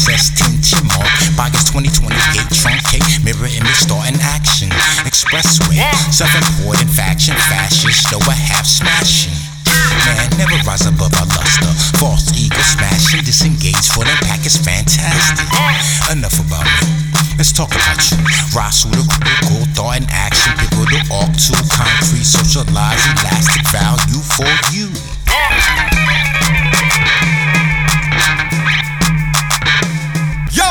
access, tension mark. Boggins 2028, truncate, mirror image, starting action. Expressway, self-important faction, fascist, though a half smashing. Man, never rise above our luster. False ego smashing, disengage for them pack is fantastic. Enough about me, let's talk about you. Rise through the cool thought and action. Pivotal arc to concrete, socialize, elastic value for you. Yo!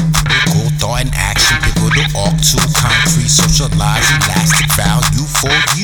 Arc to concrete, socialize, elastic value for you.